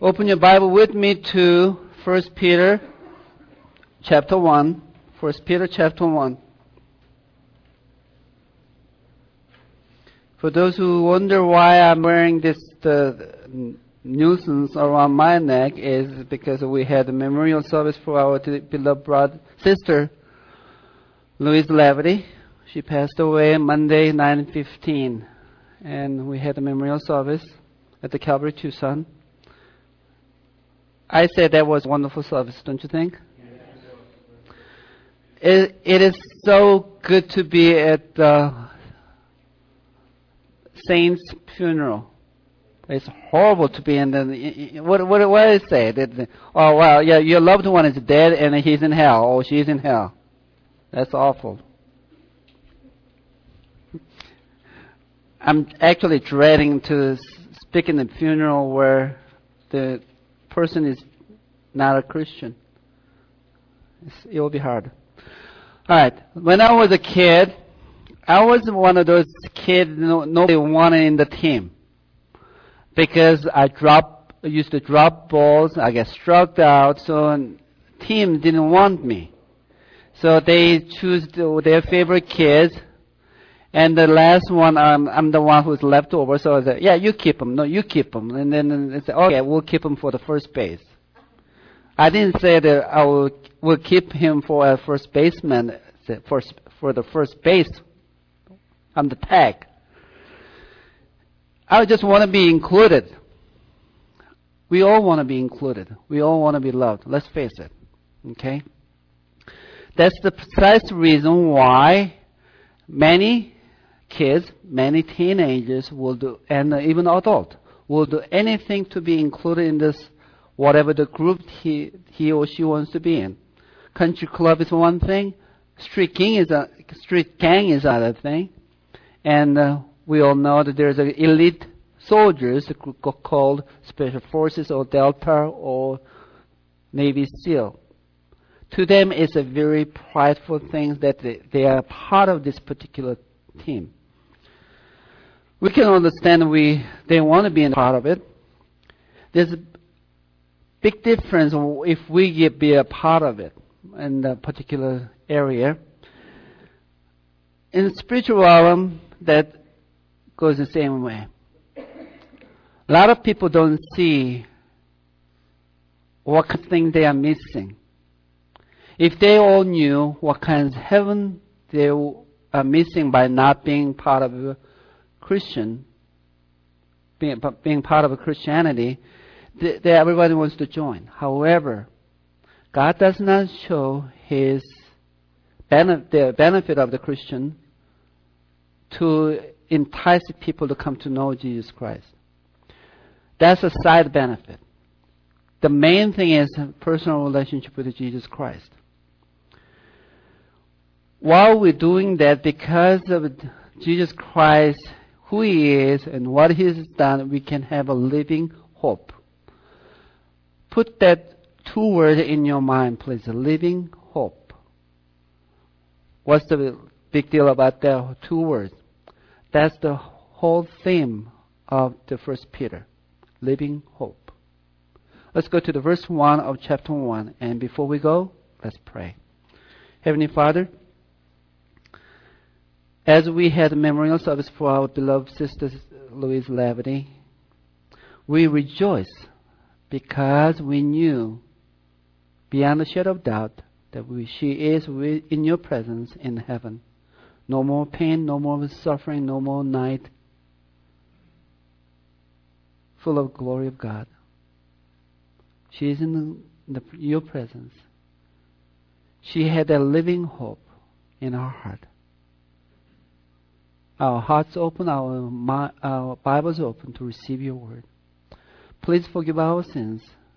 Open your Bible with me to 1 Peter chapter 1. 1 Peter chapter 1. For those who wonder why I'm wearing this nuisance around my neck is because we had a memorial service for our beloved sister, Louise Laverty. She passed away Monday, 9/15. And we had a memorial service at the Calvary Tucson. I said that was a wonderful service, don't you think? It is so good to be at the saint's funeral. It's horrible to be in the... What do I say? Oh, well, yeah, your loved one is dead and he's in hell, or she's in hell. That's awful. I'm actually dreading to speak in the funeral where the person is not a Christian. It will be hard. All right. When I was a kid, I was one of those kids nobody wanted in the team because I used to drop balls. I get struck out, so team didn't want me. So they choose their favorite kids. And the last one, I'm the one who's left over. So I said, yeah, you keep him. No, you keep him. And then they said, okay, we'll keep him for the first base. I didn't say that we'll keep him for a first baseman, for the first base. I'm the tag. I just want to be included. We all want to be included. We all want to be loved. Let's face it. Okay? That's the precise reason why many kids, many teenagers will do, and even adults will do anything to be included in this, whatever the group he or she wants to be in. Country club is one thing. Street gang is another thing. And we all know that there's an elite soldiers called Special Forces or Delta or Navy SEAL. To them, it's a very prideful thing that they are part of this particular team. We can understand they want to be a part of it. There's a big difference if we be a part of it in a particular area. In spiritual realm, that goes the same way. A lot of people don't see what kind of thing they are missing. If they all knew what kind of heaven they are missing by not being part of a Christian, being part of a Christianity, everybody wants to join. However, God does not show the benefit of the Christian to entice people to come to know Jesus Christ. That's a side benefit. The main thing is a personal relationship with Jesus Christ. While we're doing that, because of Jesus Christ, who He is and what He has done, we can have a living hope. Put that two words in your mind, please. A living hope. What's the big deal about that two words? That's the whole theme of the 1 Peter. Living hope. Let's go to the verse 1 of chapter 1. And before we go, let's pray. Heavenly Father, as we had a memorial service for our beloved sister Louise Laverty, we rejoice because we knew beyond a shadow of doubt that she is in your presence in heaven. No more pain, no more suffering, no more night, full of glory of God. She is in your presence. She had a living hope in her heart. Our hearts open, our Bibles open to receive your word. Please forgive our sins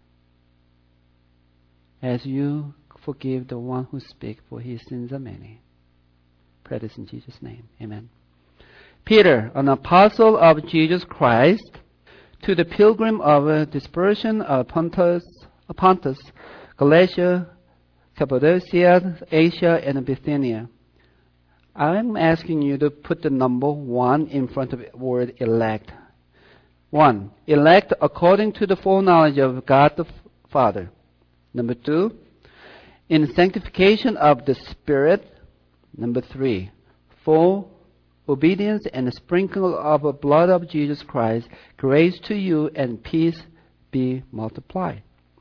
as you forgive the one who speaks, for his sins are many. Pray this in Jesus' name. Amen. Peter, an apostle of Jesus Christ, to the pilgrim of dispersion of Pontus, Galatia, Cappadocia, Asia, and Bithynia. I'm asking you to put the number 1 in front of the word elect. 1, elect according to the foreknowledge of God the Father. Number 2, in sanctification of the Spirit. Number 3, for obedience and the sprinkle of the blood of Jesus Christ, grace to you and peace be multiplied.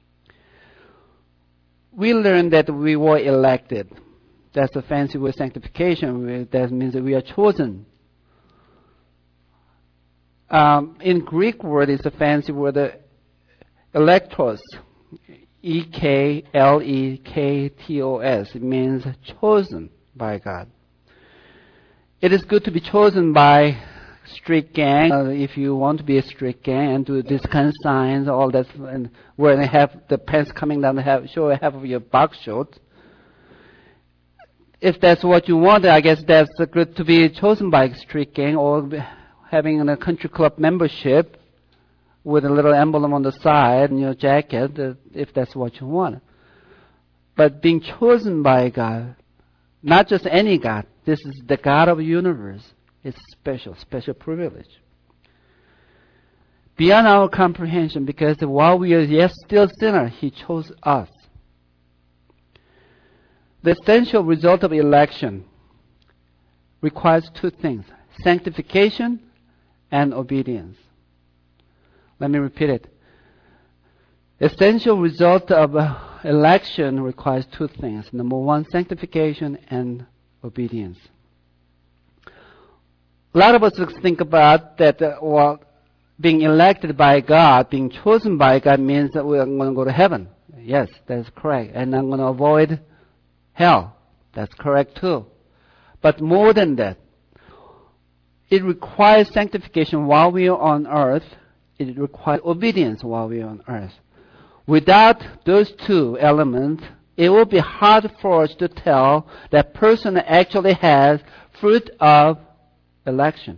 We learned that we were elected. That's a fancy word, sanctification. That means that we are chosen. In Greek word, it's a fancy word, electos. E-K-L-E-K-T-O-S. It means chosen by God. It is good to be chosen by street gang. If you want to be a street gang and do this kind of signs, all that, and where they have the pants coming down, show half of your box shorts. If that's what you want, I guess that's good to be chosen by a street gang, or having a country club membership with a little emblem on the side in your jacket, if that's what you want. But being chosen by God, not just any God, this is the God of the universe. It's special privilege. Beyond our comprehension, because while we are yet still sinners, He chose us. The essential result of election requires two things: sanctification and obedience. Let me repeat it. Essential result of election requires two things. Number 1, sanctification and obedience. A lot of us think about that, being elected by God, being chosen by God means that we're going to go to heaven. Yes, that's correct. And I'm going to avoid hell. That's correct too. But more than that, it requires sanctification while we are on earth. It requires obedience while we are on earth. Without those two elements, it will be hard for us to tell that person actually has fruit of election.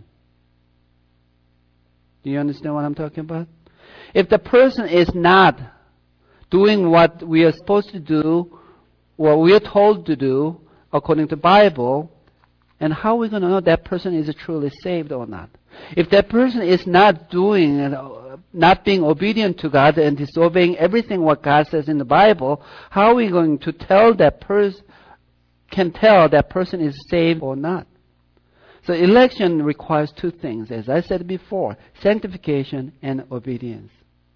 Do you understand what I'm talking about? If the person is not doing what we are supposed to do, what we are told to do according to the Bible, and how are we going to know that person is truly saved or not? If that person is not doing, not being obedient to God and disobeying everything what God says in the Bible, how are we going to tell that person is saved or not? So election requires two things, as I said before: sanctification and obedience.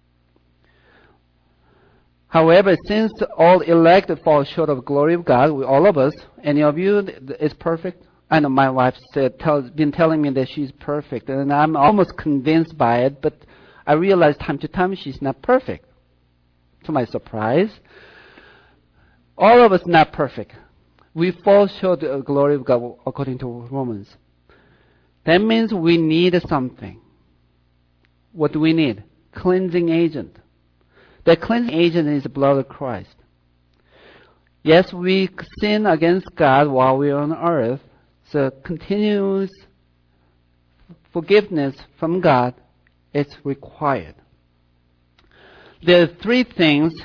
However, since all elected fall short of the glory of God, all of us, any of you is perfect? I know my wife been telling me that she's perfect, and I'm almost convinced by it, but I realize time to time she's not perfect. To my surprise, all of us not perfect. We fall short of the glory of God according to Romans. That means we need something. What do we need? Cleansing agent. The cleansing agent is the blood of Christ. Yes, we sin against God while we are on earth, so continuous forgiveness from God is required. There are three things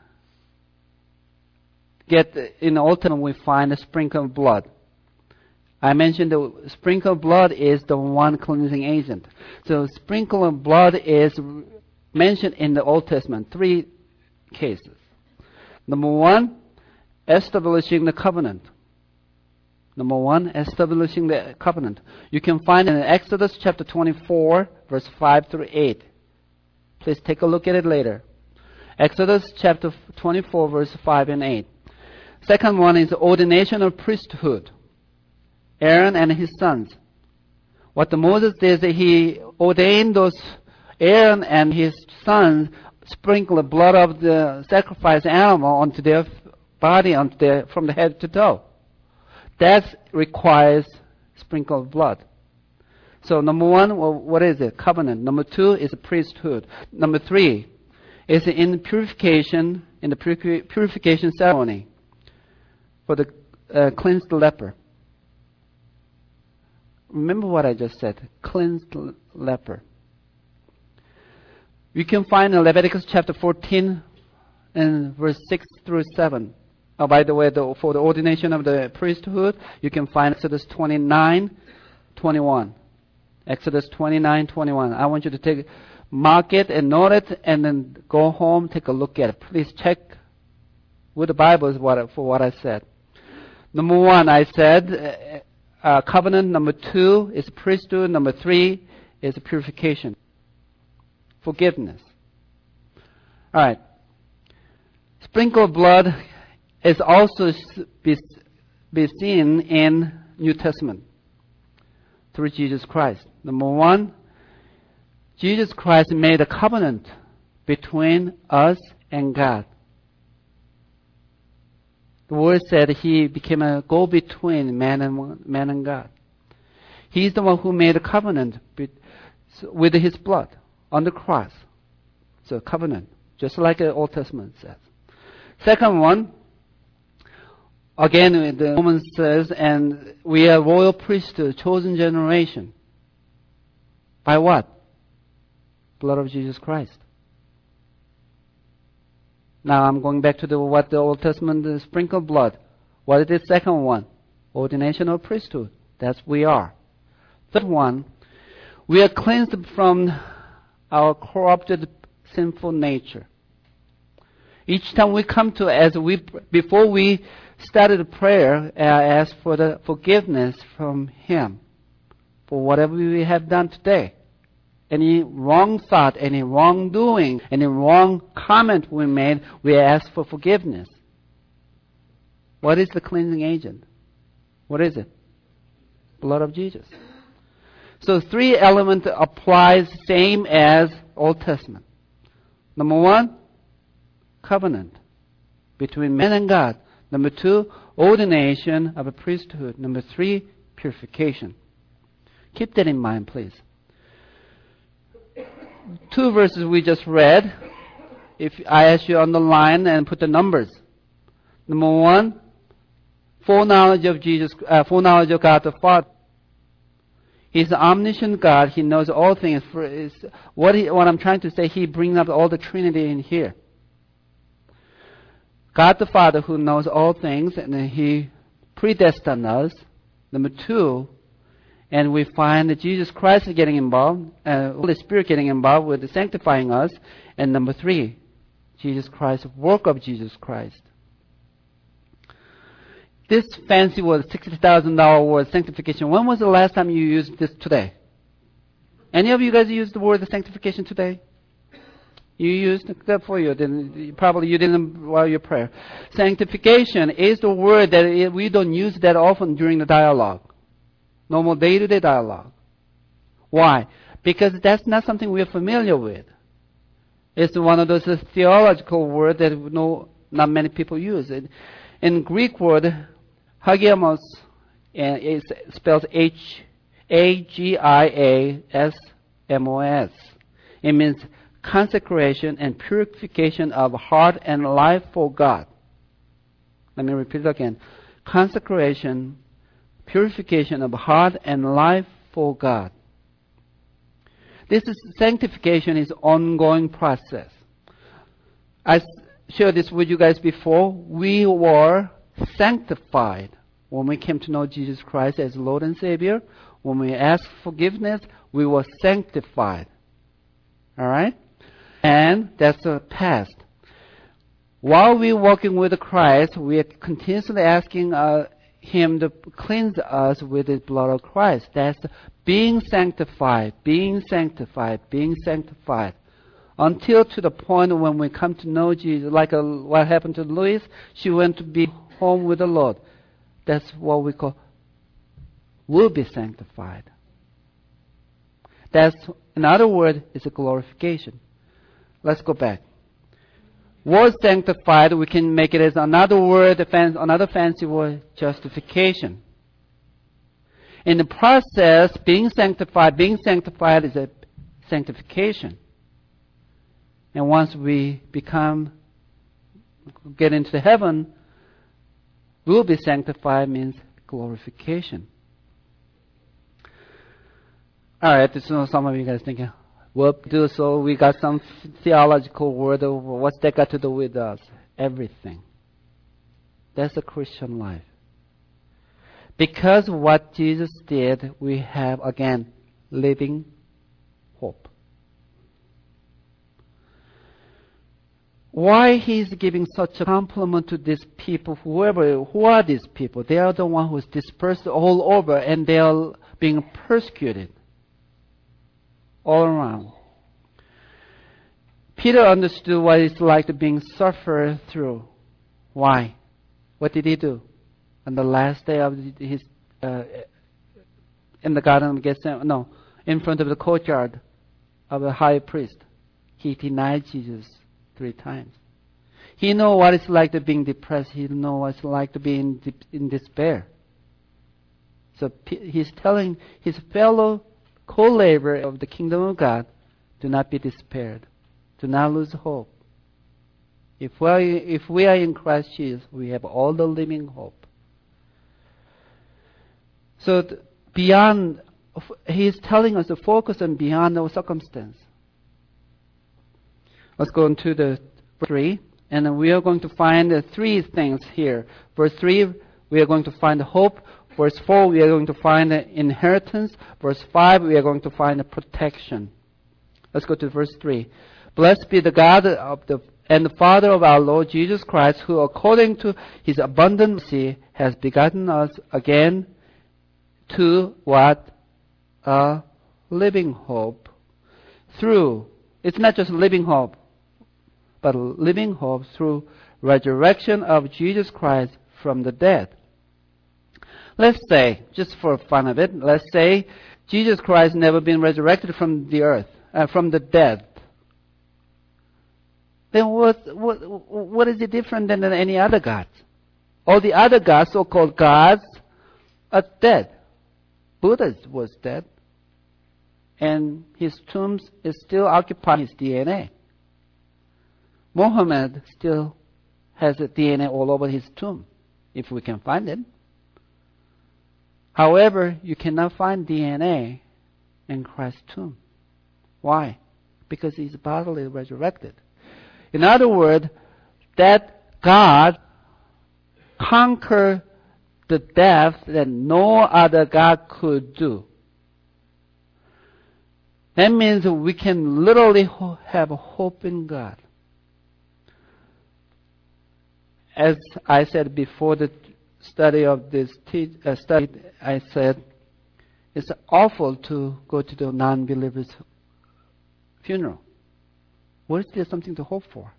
in the Old Testament we find the sprinkle of blood. I mentioned the sprinkle of blood is the one cleansing agent. So sprinkle of blood is mentioned in the Old Testament, 3 cases. Number 1, establishing the covenant. Number 1, establishing the covenant. You can find it in Exodus chapter 24, verse 5 through 8. Please take a look at it later. Exodus chapter 24, verse 5 and 8. Second one is the ordination of priesthood. Aaron and his sons. What Moses did is he ordained those Aaron and his sons, sprinkle the blood of the sacrifice animal onto their body, from the head to toe. That requires sprinkle of blood. So number 1, what is it? Covenant. Number 2 is priesthood. Number 3 is in the purification ceremony for the cleansed leper. Remember what I just said, cleansed leper. You can find in Leviticus chapter 14 and verse 6 through 7. Oh, by the way, for the ordination of the priesthood, you can find Exodus 29:21. Exodus 29:21. I want you to mark it and note it, and then go home, take a look at it. Please check with the Bible for what I said. Number 1, I said covenant. Number 2 is priesthood. Number 3 is purification, forgiveness. All right. Sprinkle of blood is also be seen in New Testament through Jesus Christ. Number 1, Jesus Christ made a covenant between us and God. The word said he became a go-between man and God. He's the one who made a covenant with his blood on the cross. So covenant, just like the Old Testament says. Second one, again, the Romans says, and we are royal priesthood, chosen generation. By what? Blood of Jesus Christ. Now I'm going back to what the Old Testament, the sprinkled blood. What is the second one? Ordination of priesthood. That's we are. Third one, we are cleansed from our corrupted, sinful nature. Each time we come to, before we started prayer, I asked for the forgiveness from Him for whatever we have done today. Any wrong thought, any wrongdoing, any wrong comment we made, we ask for forgiveness. What is the cleansing agent? What is it? Blood of Jesus. So 3 elements applies same as Old Testament. Number 1, covenant between man and God. Number 2, ordination of a priesthood. Number 3, purification. Keep that in mind, please. 2 verses we just read. If I ask you on the line and put the numbers. Number 1, foreknowledge of God the Father. He's the omniscient God. He knows all things. What I'm trying to say, He brings up all the Trinity in here. God the Father who knows all things, and He predestined us. Number 2, and we find that Jesus Christ is getting involved, Holy Spirit getting involved with sanctifying us. And number 3, Jesus Christ, work of Jesus Christ. This fancy word, $60,000 word, sanctification. When was the last time you used this today? Any of you guys used the word sanctification today? You used it? Good for you. Then probably you didn't while your prayer. Sanctification is the word that we don't use that often during the dialogue. Normal day-to-day dialogue. Why? Because that's not something we're familiar with. It's one of those theological words that not many people use. In Greek word, hagiamos, and it spells Hagiasmos. It means consecration and purification of heart and life for God. Let me repeat it again. Consecration, purification of heart and life for God. Sanctification is ongoing process. I shared this with you guys before. We were sanctified when we came to know Jesus Christ as Lord and Savior. When we asked forgiveness, we were sanctified. All right? And that's the past. While we're walking with Christ, we are continuously asking Him to cleanse us with the blood of Christ. That's being sanctified, being sanctified, being sanctified. Until to the point when we come to know Jesus, like what happened to Louise, she went to be home with the Lord. That's what we call, will be sanctified. That's, in other words, it's a glorification. Let's go back. Word sanctified, we can make it as another word, another fancy word, justification. In the process, being sanctified is a sanctification. And once we get into heaven, we'll be sanctified means glorification. Alright, so some of you guys thinking, well, do so we got some theological word of what's that got to do with us? Everything. That's a Christian life. Because what Jesus did, we have, again, living hope. why he's giving such a compliment to these people, who are these people? They are the one who's dispersed all over, and they are being persecuted all around. Peter understood what it's like to being suffered through. Why? What did he do? On the last day of his, in the Garden of Gethsemane, no, in front of the courtyard of the high priest, he denied Jesus 3 times. He knows what it's like to being depressed. He knows what it's like to be in despair. So he's telling his fellow co-laborer of the kingdom of God, do not be despaired. Do not lose hope. If we are in Christ Jesus, we have all the living hope. So beyond, he's telling us to focus on beyond our circumstance. Let's go into the verse 3, and then we are going to find 3 things here. Verse 3, we are going to find hope. Verse 4, we are going to find inheritance. Verse 5, we are going to find protection. Let's go to verse 3. Blessed be the God and the Father of our Lord Jesus Christ, who according to his abundant mercy has begotten us again to what? A living hope. Through, it's not just living hope, but living hope through resurrection of Jesus Christ from the dead. Let's say, just for fun of it, let's say Jesus Christ never been resurrected from the earth, from the dead. Then what is it different than any other gods? All the other gods, so-called gods, are dead. Buddha was dead, and his tomb is still occupying his DNA. Muhammad still has a DNA all over his tomb, if we can find it. However, you cannot find DNA in Christ's tomb. Why? Because he's bodily resurrected. In other words, that God conquered the death that no other God could do. That means we can literally have hope in God. As I said before the study of this study, I said it's awful to go to the non-believer's funeral. What is there something to hope for?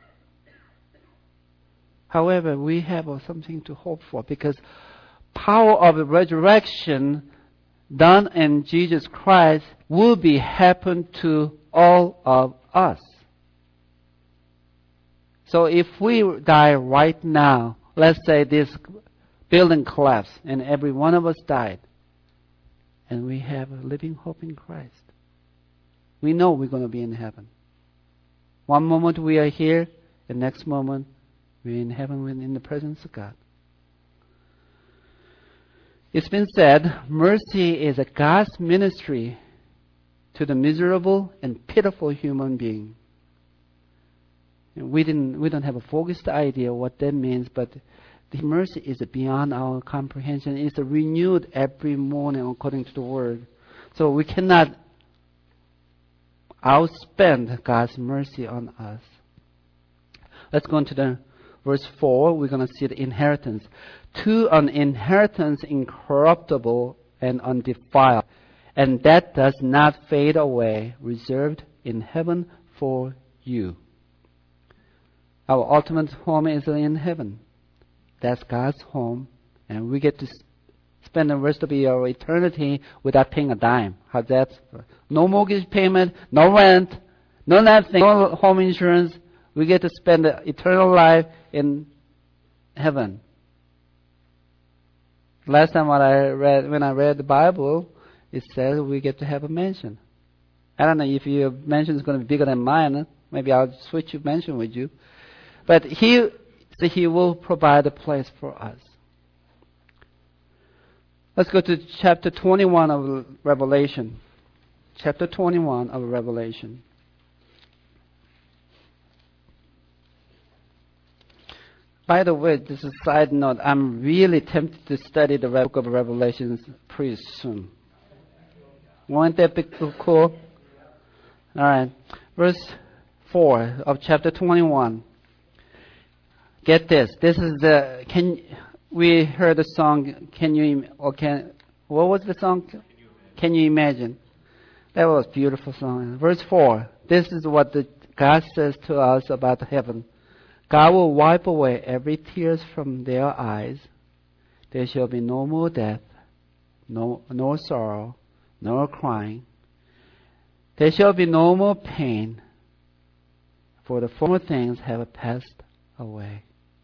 However, we have something to hope for because power of the resurrection done in Jesus Christ will be happen to all of us. So if we die right now, let's say this building collapsed and every one of us died, and we have a living hope in Christ. We know we're going to be in heaven. One moment we are here, the next moment we're in heaven, we're in the presence of God. It's been said, mercy is a God's ministry to the miserable and pitiful human being. And we don't have a focused idea what that means, but the mercy is beyond our comprehension. It's renewed every morning according to the Word. So we cannot outspend God's mercy on us. Let's go into the verse 4. We're going to see the inheritance. To an inheritance incorruptible and undefiled, and that does not fade away, reserved in heaven for you. Our ultimate home is in heaven. That's God's home, and we get to spend the rest of our eternity without paying a dime. How's that? No mortgage payment, no rent, no nothing, no home insurance. We get to spend the eternal life in heaven. Last time when I read the Bible, it says we get to have a mansion. I don't know if your mansion is going to be bigger than mine. Maybe I'll switch your mansion with you. But He will provide a place for us. Let's go to chapter 21 of Revelation. Chapter 21 of Revelation. By the way, this is a side note. I'm really tempted to study the book of Revelations pretty soon. Won't that be cool? All right. Verse 4 of chapter 21. Get this. This is we heard the song, what was the song? Can you imagine? That was a beautiful song. Verse 4. This is what God says to us about heaven. God will wipe away every tears from their eyes. There shall be no more death, no sorrow, no crying. There shall be no more pain, for the former things have passed away.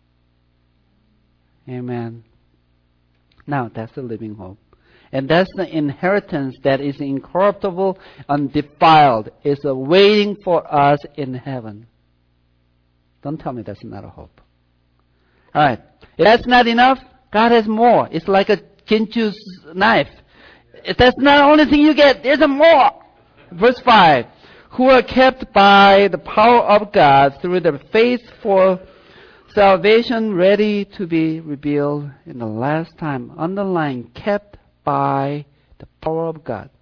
Amen. Now, that's the living hope. And that's the inheritance that is incorruptible, undefiled, is waiting for us in heaven. Don't tell me that's not a hope. All right. If that's not enough, God has more. It's like a Ginchu's knife. If that's not the only thing you get, there's a more. Verse 5. Who are kept by the power of God through the faith for salvation ready to be revealed in the last time. Underline, kept by the power of God.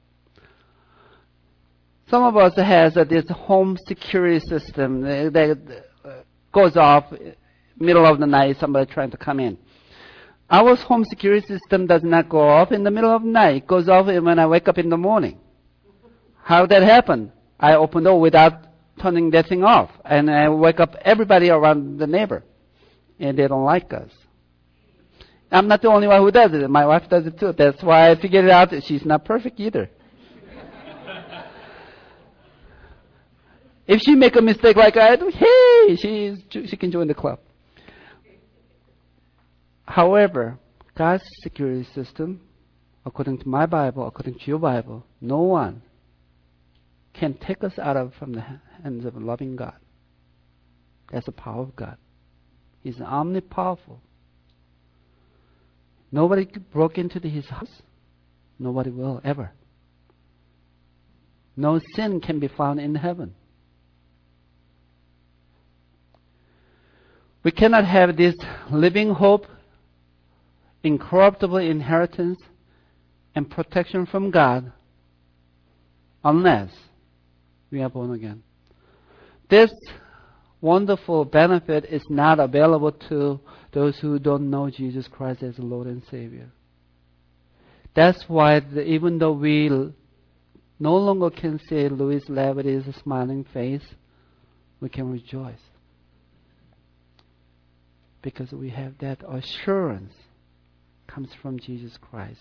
Some of us has this home security system that goes off middle of the night, somebody trying to come in. Our home security system does not go off in the middle of the night. It goes off when I wake up in the morning. How did that happen? I open the door without turning that thing off. And I wake up everybody around the neighbor. And they don't like us. I'm not the only one who does it. My wife does it too. That's why I figured it out that she's not perfect either. If she make a mistake like I do, hey, she can join the club. However, God's security system, according to my Bible, according to your Bible, no one can take us from the hands of a loving God. That's the power of God. He's omnipowerful. Nobody broke into his house. Nobody will ever. No sin can be found in heaven. We cannot have this living hope, incorruptible inheritance, and protection from God unless we are born again. This wonderful benefit is not available to those who don't know Jesus Christ as Lord and Savior. That's why even though we no longer can say Louis Levity's smiling face, we can rejoice. Because we have that assurance comes from Jesus Christ.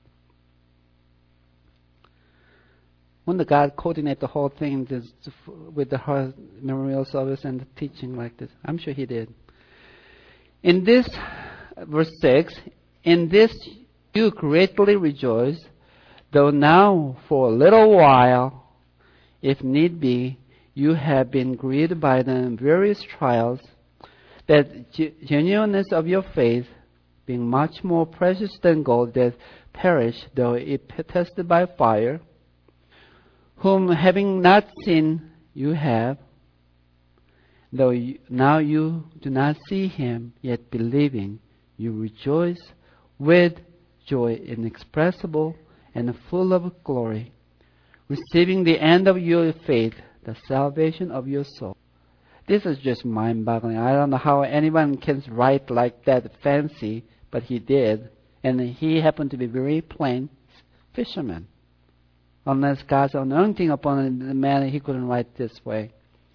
When the God coordinate the whole thing with the memorial service and the teaching like this, I'm sure He did. In this, verse 6, in this you greatly rejoice, though now for a little while, if need be, you have been grieved by the various trials, that genuineness of your faith, being much more precious than gold that perish, though it tested by fire, whom having not seen you have, though now you do not see Him, yet believing, you rejoice with joy inexpressible and full of glory, receiving the end of your faith, the salvation of your soul. This is just mind-boggling. I don't know how anyone can write like that fancy, but he did. And he happened to be very plain fisherman. Unless God's anointing upon the man, he couldn't write this way.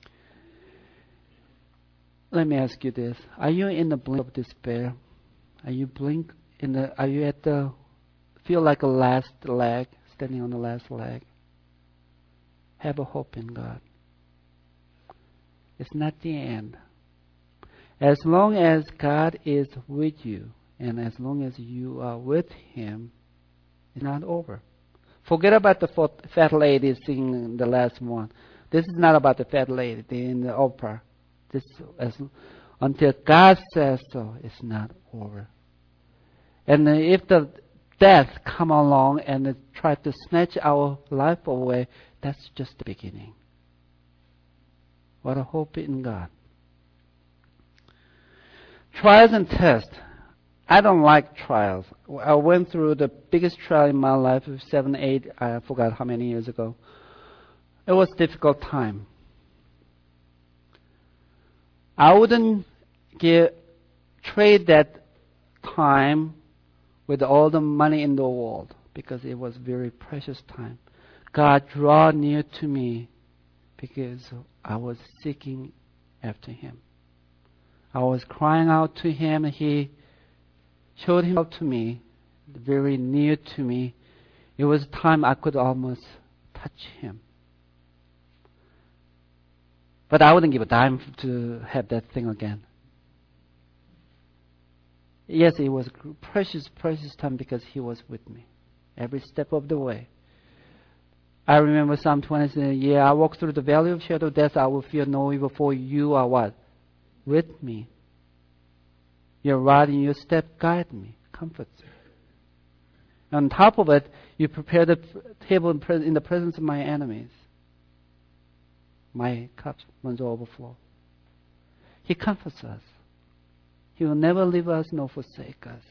Let me ask you this. Are you in the blink of despair? Are you at the, feel like a last leg, standing on the last leg? Have a hope in God. It's not the end. As long as God is with you, and as long as you are with Him, it's not over. Forget about the fat lady singing the last one. This is not about the fat lady in the opera. Until God says so, it's not over. And if the death come along and try to snatch our life away, that's just the beginning. What a hope in God. Trials and tests. I don't like trials. I went through the biggest trial in my life, 7, 8, I forgot how many years ago. It was a difficult time. I wouldn't trade that time with all the money in the world because it was very precious time. God draw near to me because I was seeking after Him. I was crying out to Him. He showed Himself to me, very near to me. It was time I could almost touch Him. But I wouldn't give a dime to have that thing again. Yes, it was precious, precious time because He was with me every step of the way. I remember Psalm 20 saying, I walk through the valley of shadow of death, I will fear no evil, for you are what? With me. Your rod and your step guide me, comforts me. On top of it, you prepare the table in the presence of my enemies. My cup runs overflow. He comforts us. He will never leave us nor forsake us.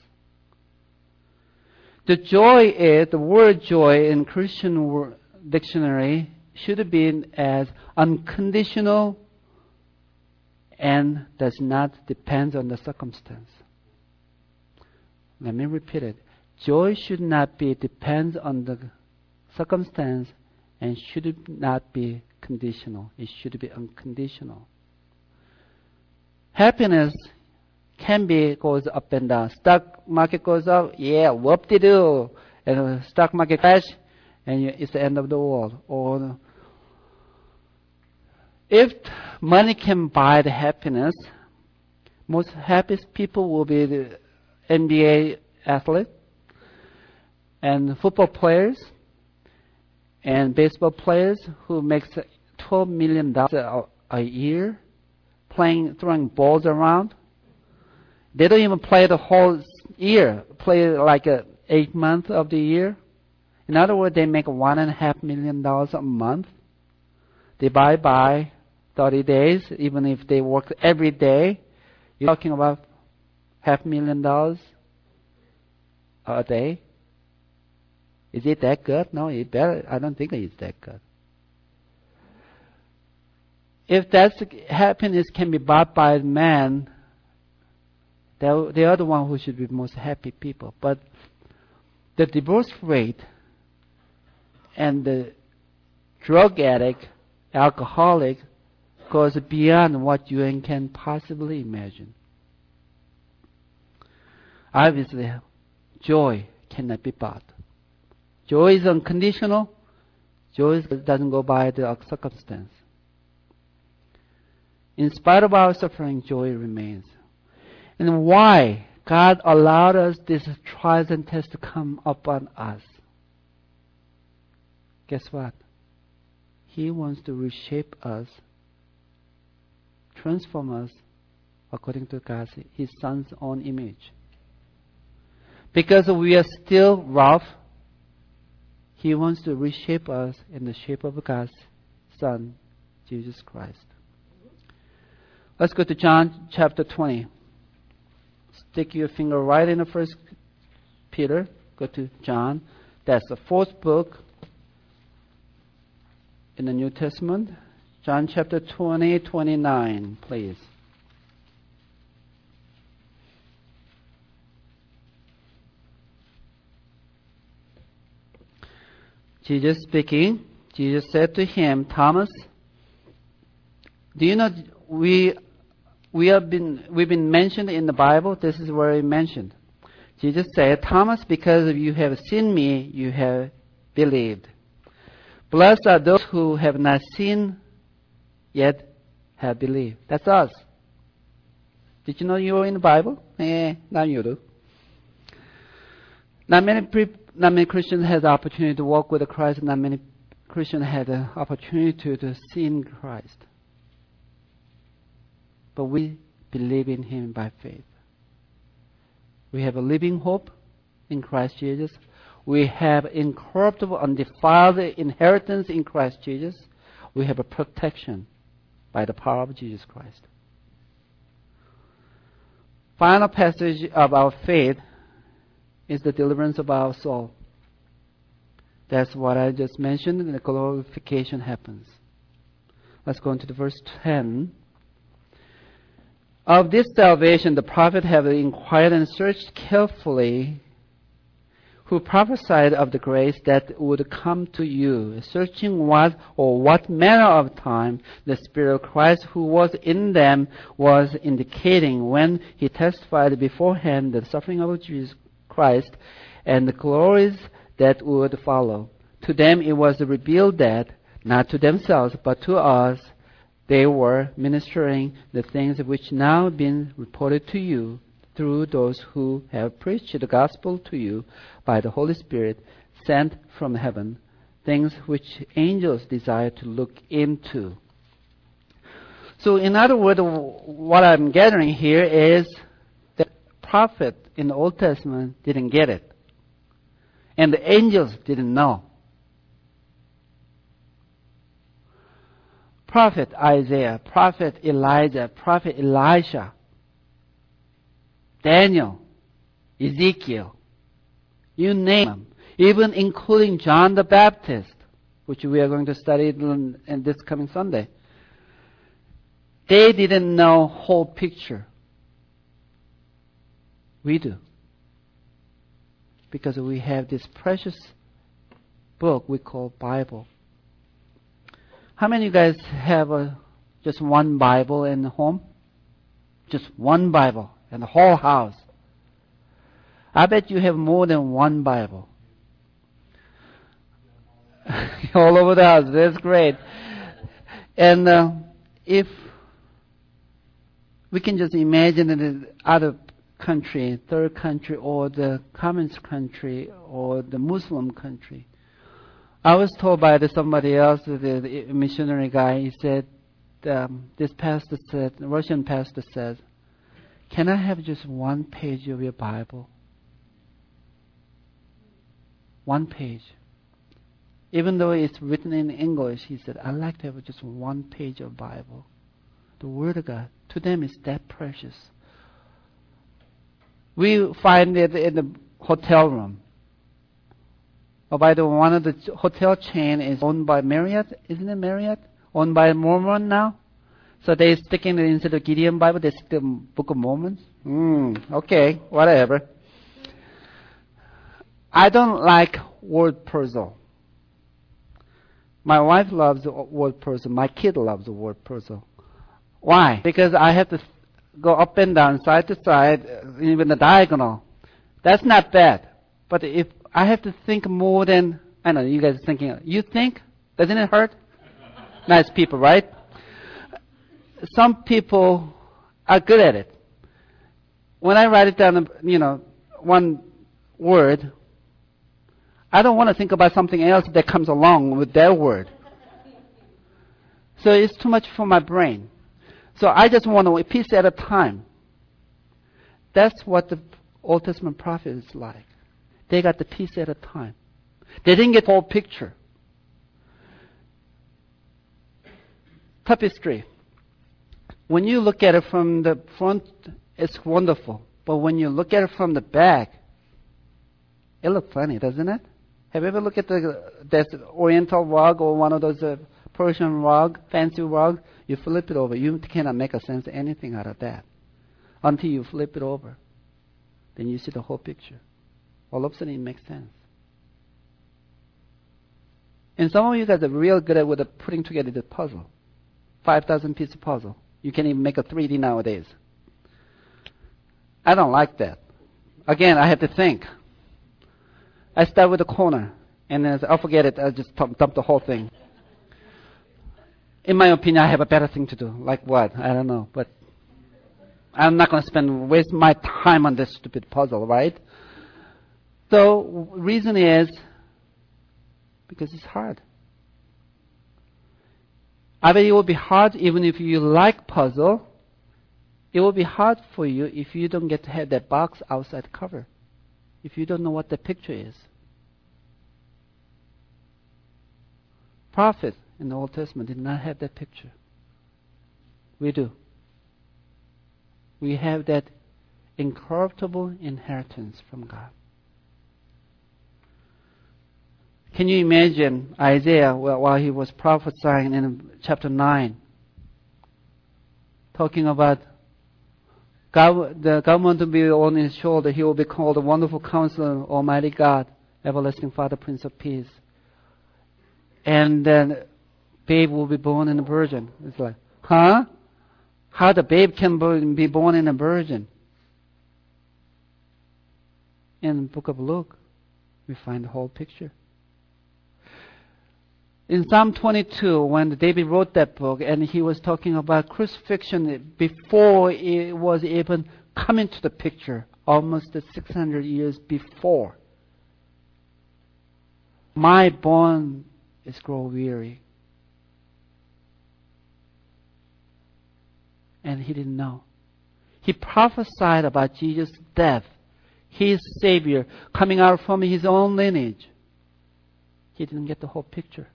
The word joy in Christian dictionary should be as unconditional and does not depend on the circumstance. Let me repeat it. Joy should not be depend on the circumstance and should not be conditional. It should be unconditional. Happiness goes up and down. Stock market goes up, whoop-de-doo. And the stock market crash, and it's the end of the world. Or if money can buy the happiness, most happiest people will be the NBA athlete and football players and baseball players who makes $12 million a year throwing balls around. They don't even play the whole year, play like 8 months of the year. In other words, they make $1.5 million a month. They buy 30 days, even if they work every day. You're talking about $500,000 a day. Is it that good? No, it better. I don't think it's that good. If that's happiness can be bought by man, they are the one who should be most happy people. But the divorce rate and the drug addict, alcoholic, goes beyond what you can possibly imagine. Obviously, joy cannot be bought. Joy is unconditional. Joy doesn't go by the circumstance. In spite of our suffering, joy remains. And why God allowed us these trials and tests to come upon us? Guess what? He wants to reshape us, transform us according to His Son's own image. Because we are still rough, He wants to reshape us in the shape of God's Son, Jesus Christ. Let's go to John chapter 20. Stick your finger right in the 1 Peter. Go to John. That's the fourth book in the New Testament. John chapter 20, 29, please. Jesus speaking. Jesus said to him, Thomas, do you know we've been mentioned in the Bible? This is where it mentioned. Jesus said, Thomas, because you have seen me, you have believed. Blessed are those who have not seen, yet have believed. That's us. Did you know you were in the Bible? Now you do. Not many Christians had the opportunity to walk with Christ. Not many Christians had the opportunity to see in Christ. But we believe in Him by faith. We have a living hope in Christ Jesus. We have incorruptible, undefiled inheritance in Christ Jesus. We have a protection by the power of Jesus Christ. Final passage of our faith is the deliverance of our soul. That's what I just mentioned, and the glorification happens. Let's go into the verse 10. Of this salvation, the prophet have inquired and searched carefully, who prophesied of the grace that would come to you, searching what manner of time the Spirit of Christ who was in them was indicating when he testified beforehand the suffering of Jesus Christ and the glories that would follow. To them it was revealed that, not to themselves, but to us, they were ministering the things which now been reported to you through those who have preached the gospel to you by the Holy Spirit sent from heaven, things which angels desire to look into. So in other words, what I'm gathering here is that prophet in the Old Testament didn't get it. And the angels didn't know. Prophet Isaiah, Prophet Elijah, Prophet Elisha, Daniel, Ezekiel, you name them, even including John the Baptist, which we are going to study in this coming Sunday. They didn't know whole picture. We do. Because we have this precious book we call Bible. How many of you guys have just one Bible in the home? Just one Bible in the whole house. I bet you have more than one Bible. All over the house. That's great. And if we can just imagine in other country, third country, or the communist country, or the Muslim country. I was told by somebody else, the missionary guy, he said, this pastor said, the Russian pastor says, can I have just one page of your Bible? One page. Even though it's written in English, he said, I'd like to have just one page of Bible. The Word of God. To them, it's that precious. We find it in the hotel room. Oh, by the way, one of the hotel chain is owned by Marriott. Isn't it Marriott? Owned by Mormon now? So they sticking it instead of Gideon Bible, they stick the Book of Mormon. Okay, whatever. I don't like word puzzle. My wife loves the word puzzle. My kid loves the word puzzle. Why? Because I have to go up and down, side to side, even the diagonal. That's not bad. But if I have to think more than, I know you guys are thinking, you think? Doesn't it hurt? Nice people, right? Some people are good at it. When I write it down, one word, I don't want to think about something else that comes along with that word. So it's too much for my brain. So I just want a piece at a time. That's what the Old Testament prophet is like. They got the piece at a time. They didn't get the whole picture. Tapestry. When you look at it from the front, it's wonderful. But when you look at it from the back, it looks funny, doesn't it? Have you ever looked at this Oriental rug or one of those Persian rug, fancy rug? You flip it over. You cannot make a sense of anything out of that until you flip it over. Then you see the whole picture. All of a sudden, it makes sense. And some of you guys are real good at putting together the puzzle. 5,000 piece puzzle. You can even make a 3D nowadays. I don't like that. Again, I have to think. I start with a corner, and then I'll forget it. I'll just dump the whole thing. In my opinion, I have a better thing to do. Like what? I don't know. But I'm not going to waste my time on this stupid puzzle, right? So, reason is because it's hard. I bet it will be hard even if you like puzzle. It will be hard for you if you don't get to have that box outside cover. If you don't know what the picture is. Prophet in the Old Testament did not have that picture. We do. We have that incorruptible inheritance from God. Can you imagine Isaiah while he was prophesying in chapter 9, talking about the government will be on his shoulder. He will be called the Wonderful Counselor, Almighty God, Everlasting Father, Prince of Peace. And then babe will be born in a virgin. It's like, huh? How the babe can be born in a virgin? In the book of Luke, we find the whole picture. In Psalm 22, when David wrote that book, and he was talking about crucifixion before it was even coming to the picture, almost 600 years before. My bone is grow weary. And he didn't know. He prophesied about Jesus' death, his Savior, coming out from his own lineage. He didn't get the whole picture.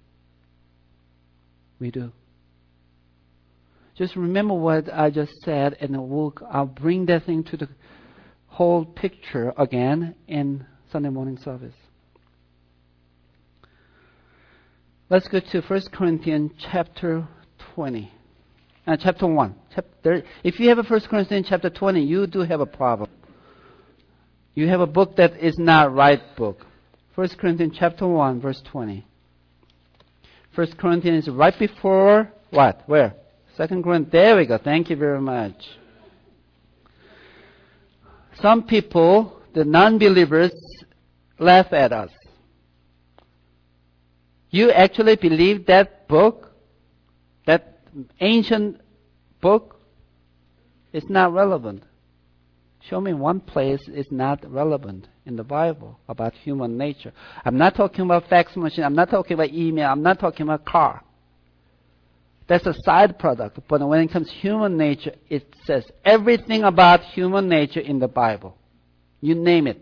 We do. Just remember what I just said, and I'll bring that thing to the whole picture again in Sunday morning service. Let's go to 1 Corinthians chapter 20. Chapter 1. If you have a 1 Corinthians chapter 20, you do have a problem. You have a book that is not right book. 1 Corinthians chapter 1, verse 20. 1 Corinthians is right before what? Where? 2 Corinthians. There we go. Thank you very much. Some people, the non-believers, laugh at us. You actually believe that book, that ancient book, is not relevant. Show me one place it's not relevant in the Bible about human nature. I'm not talking about fax machine. I'm not talking about email. I'm not talking about car. That's a side product. But when it comes to human nature, it says everything about human nature in the Bible. You name it.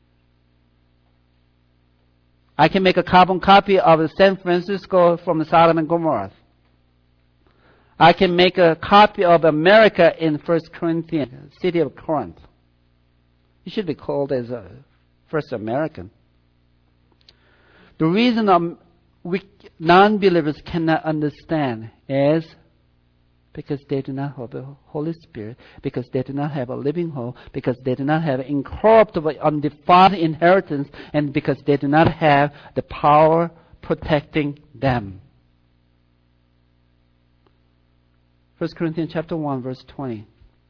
I can make a carbon copy of San Francisco from Sodom and Gomorrah. I can make a copy of America in 1 Corinthians, city of Corinth. You should be called as a first American. The reason non-believers cannot understand is because they do not have the Holy Spirit, because they do not have a living hope, because they do not have incorruptible, undefiled inheritance, and because they do not have the power protecting them. 1 Corinthians chapter 1, verse 20.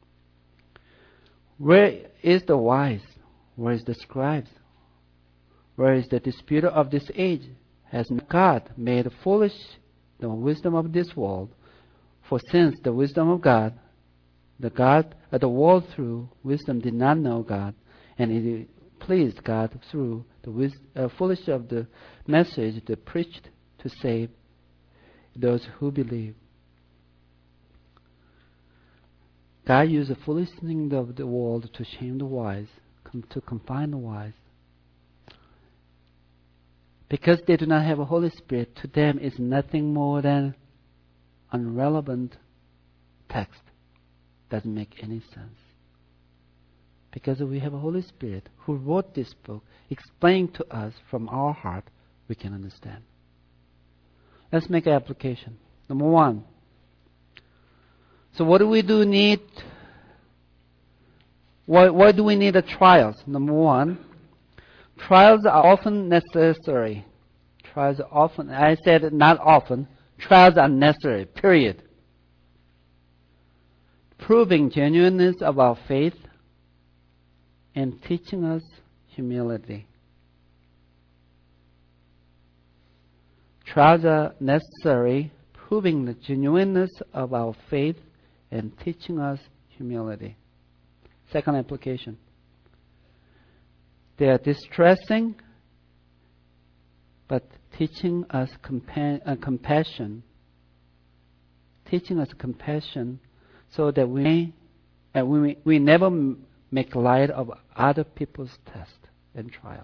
Where is the wise? Where is the scribes? Where is the disputer of this age? Has God made foolish the wisdom of this world? For since the wisdom of God, the world through wisdom did not know God, and it pleased God through the foolish of the message that preached to save those who believe. God used the foolish things of the world to shame the wise, to confine the wise. Because they do not have a Holy Spirit, to them is nothing more than irrelevant text. Doesn't make any sense. Because we have a Holy Spirit who wrote this book, explaining to us from our heart, we can understand. Let's make an application. Number 1. So what do we need? Why do we need a trials? Number 1, trials are often necessary. Trials are often, I said not often, trials are necessary, period. Proving genuineness of our faith and teaching us humility. Trials are necessary, proving the genuineness of our faith and teaching us humility. Second application. They are distressing, but teaching us compassion. Teaching us compassion so that we never make light of other people's tests and trials.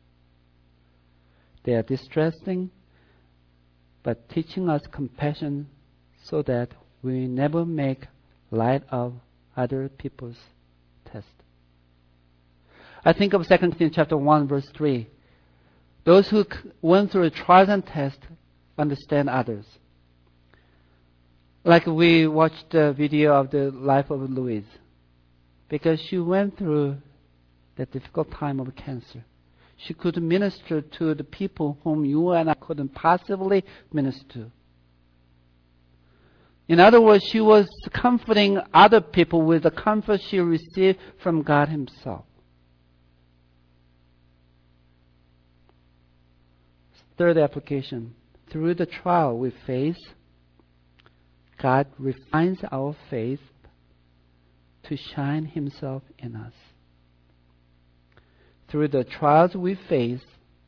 They are distressing, but teaching us compassion so that we never make light of other people's tests. I think of 2 Corinthians chapter 1, verse 3. Those who went through trials and tests understand others. Like we watched the video of the life of Louise. because she went through that difficult time of cancer. She could minister to the people whom you and I couldn't possibly minister to. In other words, she was comforting other people with the comfort she received from God Himself. Third application. Through the trial we face, God refines our faith to shine Himself in us. Through the trials we face,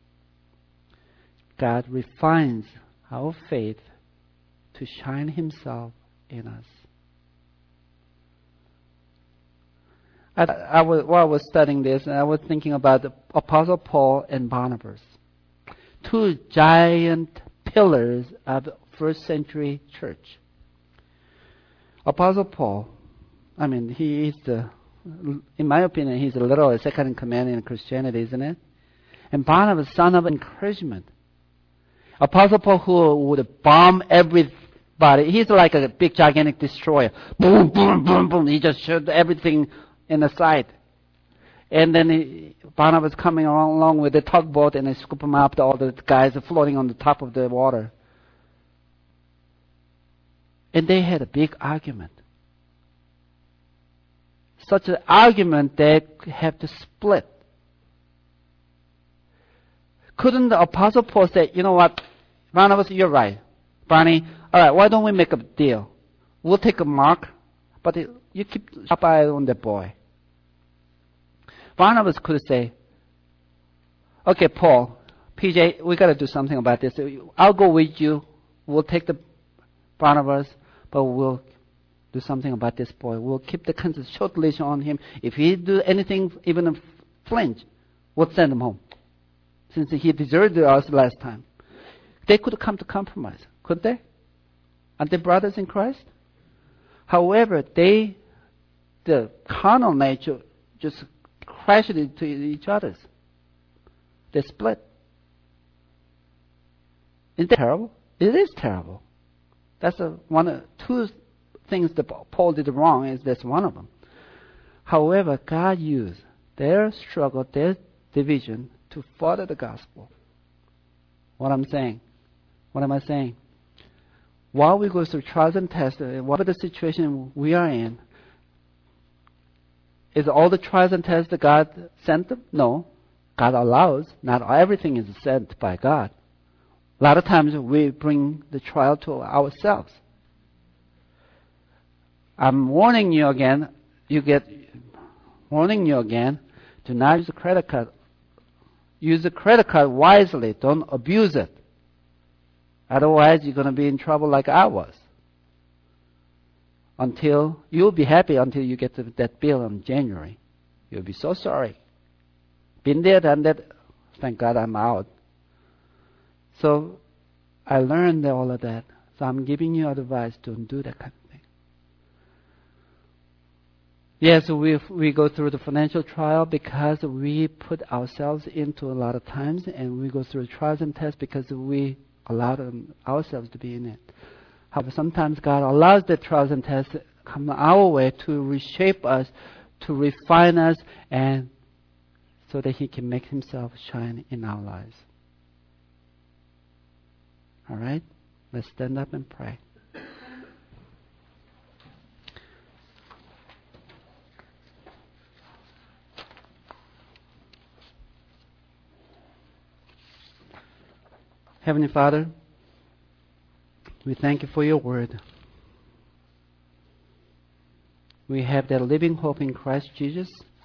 God refines our faith to shine Himself in us. While I was studying this, I was thinking about the Apostle Paul and Barnabas, two giant pillars of the first century church. Apostle Paul, he is in my opinion, he's a little second in command in Christianity, isn't it? And Barnabas, son of encouragement. Apostle Paul, who would bomb everybody. He's like a big, gigantic destroyer. Boom, boom, boom, boom. He just shot everything in the side. And then Barnabas coming along with the tugboat, and they scoop him up. All the guys are floating on the top of the water. And they had a big argument. Such an argument they have to split. Couldn't the Apostle Paul say, you know what, Barnabas, you're right. Barney, all right, why don't we make a deal? We'll take a mark, but you keep sharp eye on the boy. Barnabas could say, okay, Paul, PJ, we got to do something about this. I'll go with you. We'll take the Barnabas, but we'll do something about this boy. We'll keep the short leash on him. If he do anything, even a flinch, we'll send him home. Since he deserted us last time. They could come to compromise, could they? Aren't they brothers in Christ? However, the carnal nature just crashed into each other. They split. Isn't that terrible? It is terrible. That's two things that Paul did wrong, is that's one of them. However, God used their struggle, their division, to further the gospel. What am I saying? While we go through trials and tests, whatever the situation we are in, is all the trials and tests that God sent them? No. God allows. Not everything is sent by God. A lot of times we bring the trial to ourselves. I'm warning you again. Warning you again. Do not use a credit card. Use the credit card wisely. Don't abuse it. Otherwise, you're going to be in trouble like I was. You'll be happy until you get that bill in January. You'll be so sorry. Been there, done that. Thank God I'm out. So I learned all of that. So I'm giving you advice. Don't do that kind of thing. Yes, we go through the financial trial because we put ourselves into a lot of times, and we go through trials and tests because we allow ourselves to be in it. However, sometimes God allows the trials and tests to come our way to reshape us, to refine us, and so that He can make Himself shine in our lives. All right? Let's stand up and pray. Heavenly Father, we thank You for Your word. We have that living hope in Christ Jesus,